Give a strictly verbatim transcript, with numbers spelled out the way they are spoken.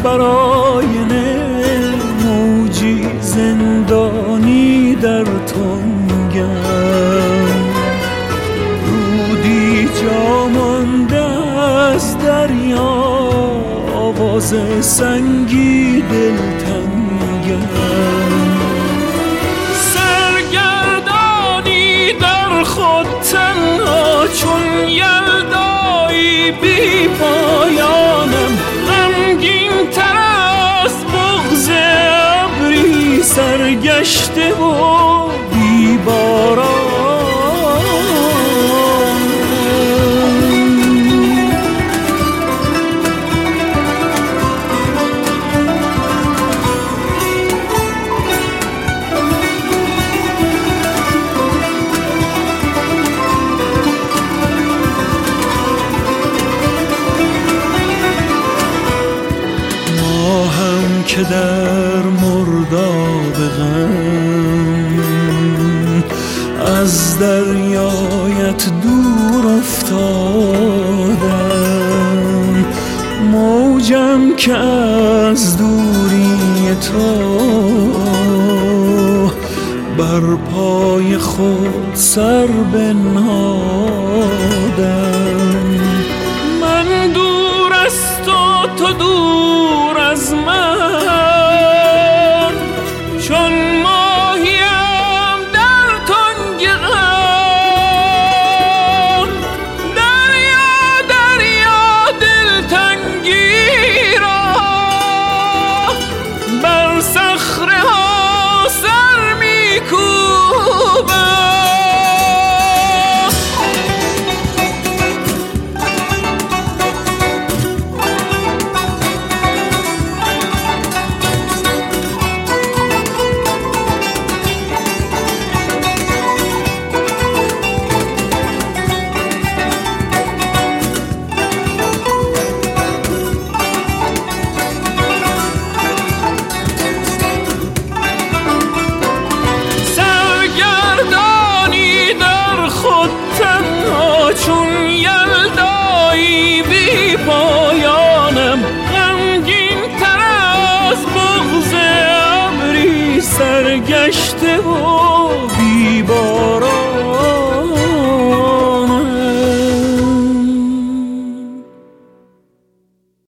بر آینه موجی زندانی در تنگم، رودی جا مانده از دریا، آواز سنگی دلتنگم. سرگردانی در خود تنها چون یلدایی بی پایانم، غمگین تر از بغض ابری سرگشته و بی باران. که در مرداب غم از دریایت دور افتادم، موجم که از دوری تو بر پای خود سر بنهادم. من دور از تو، تو دور از من، چون ماهیم در تنگ غم. دریا دریا دلتنگی را بر صخره ها سر می‌کوبم. چون یلدایی بی پایانم، غمگین تر از بغض ابری سرگشته و بی باران.